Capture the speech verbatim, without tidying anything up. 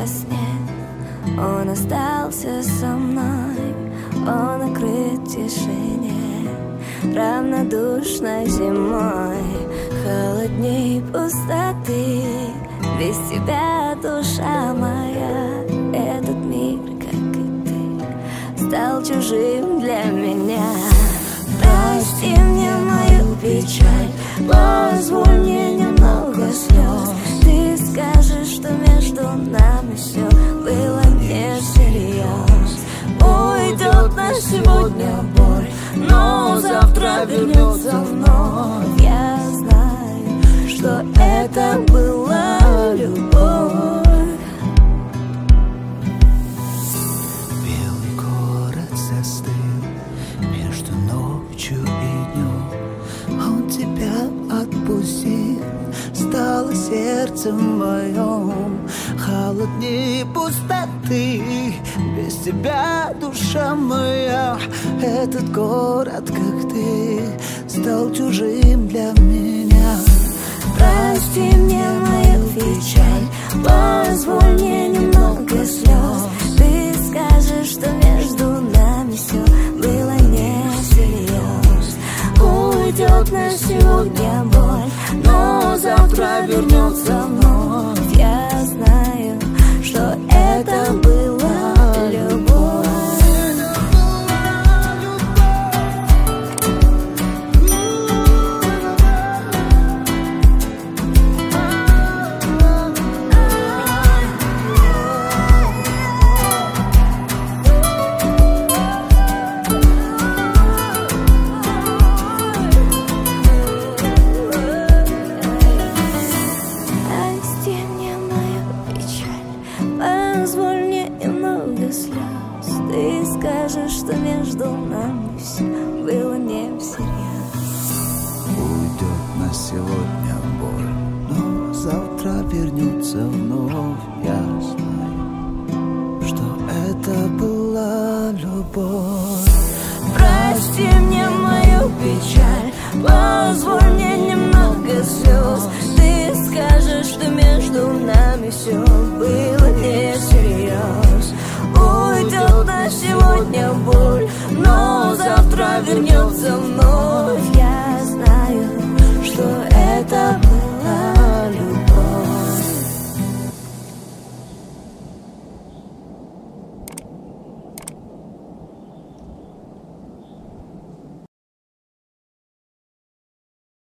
во сне. Он остался со мной, он накрыт в тишине, равнодушной зимой, холодней пустоты. Без тебя, душа моя, этот мир, как и ты, стал чужим для меня. Прости мне мою печаль, позволь мне немного слез. Ты скажешь, что между нами все было не всерьез. Уйдет на сегодня боль, но завтра вернется вновь. Я знаю, что это была любовь. Белый город застыл между ночью и днем. Он тебя отпустил, стало сердцем моем холоднее пустоты. Без тебя, душа моя, этот город, как ты, стал чужим для меня. Прости мне мою печаль, позволь мне немного слез. Ты скажешь, что между нами все было не всерьез. Уйдет на сегодня боль, но завтра вернется вновь. Я знаю, что это была любовь. Позволь мне немного слез. Ты скажешь, что между нами все было не всерьез. Уйдет на сегодня боль, но завтра вернется вновь. Я знаю, что это была любовь. Прости мне мою печаль, позволь мне немного слез. Ты скажешь, что между нами все было не всерьез. Уйдет на сегодня боль, но завтра вернется вновь.